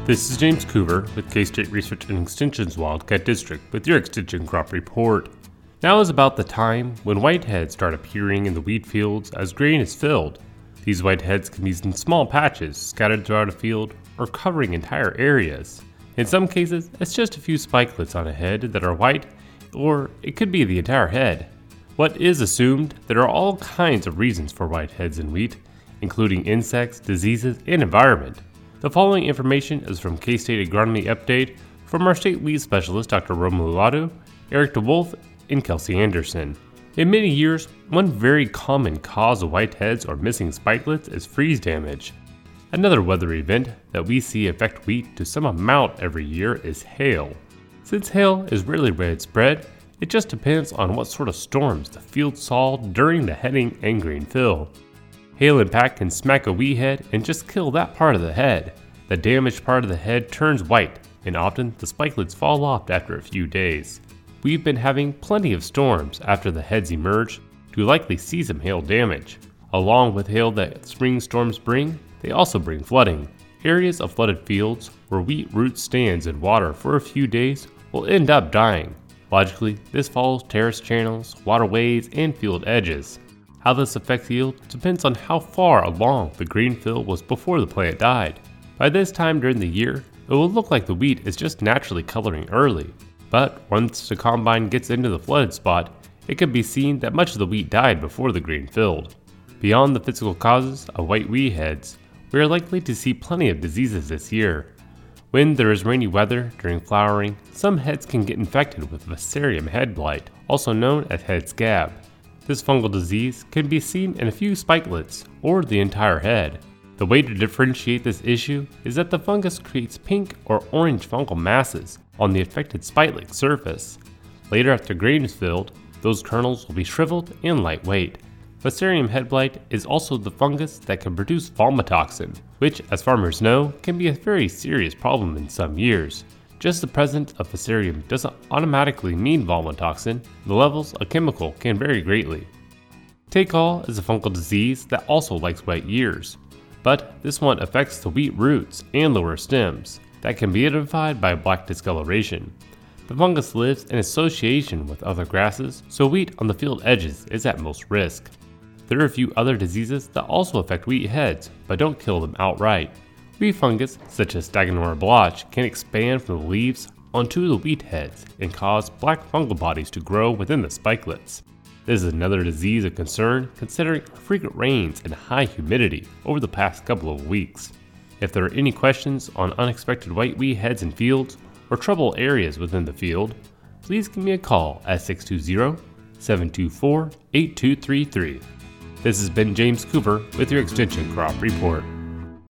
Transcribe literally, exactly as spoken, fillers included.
This is James Coover with K-State Research and Extension's Wildcat District with your Extension Crop Report. Now is about the time when whiteheads start appearing in the wheat fields as grain is filled. These whiteheads can be in small patches scattered throughout a field or covering entire areas. In some cases, it's just a few spikelets on a head that are white, or it could be the entire head. What is assumed, there are all kinds of reasons for whiteheads in wheat, including insects, diseases, and environment. The following information is from K-State Agronomy Update from our state wheat specialist Doctor Romelu Ladu, Eric DeWolf, and Kelsey Anderson. In many years, one very common cause of whiteheads or missing spikelets is freeze damage. Another weather event that we see affect wheat to some amount every year is hail. Since hail is rarely widespread, it just depends on what sort of storms the field saw during the heading and grain fill. Hail impact can smack a wheat head and just kill that part of the head. The damaged part of the head turns white, and often the spikelets fall off after a few days. We've been having plenty of storms after the heads emerge to likely see some hail damage. Along with hail that spring storms bring, they also bring flooding. Areas of flooded fields where wheat root stands in water for a few days will end up dying. Logically, this follows terrace channels, waterways, and field edges. How this affects yield depends on how far along the grain fill was before the plant died. By this time during the year, it will look like the wheat is just naturally coloring early. But once the combine gets into the flooded spot, it can be seen that much of the wheat died before the grain filled. Beyond the physical causes of white wheat heads, we are likely to see plenty of diseases this year. When there is rainy weather during flowering, some heads can get infected with Fusarium head blight, also known as head scab. This fungal disease can be seen in a few spikelets or the entire head. The way to differentiate this issue is that the fungus creates pink or orange fungal masses on the affected spikelet surface. Later after grain is filled, those kernels will be shriveled and lightweight. Fusarium head blight is also the fungus that can produce vomitoxin, which, as farmers know, can be a very serious problem in some years. Just the presence of Fusarium doesn't automatically mean vomitoxin. The levels of chemical can vary greatly. Take-all is a fungal disease that also likes wet years, but this one affects the wheat roots and lower stems that can be identified by black discoloration. The fungus lives in association with other grasses, so wheat on the field edges is at most risk. There are a few other diseases that also affect wheat heads, but don't kill them outright. Wheat fungus, such as Stagionella blotch, can expand from the leaves onto the wheat heads and cause black fungal bodies to grow within the spikelets. This is another disease of concern considering frequent rains and high humidity over the past couple of weeks. If there are any questions on unexpected white wheat heads in fields or trouble areas within the field, please give me a call at six two zero, seven two four, eight two three three. This has been James Cooper with your Extension Crop Report.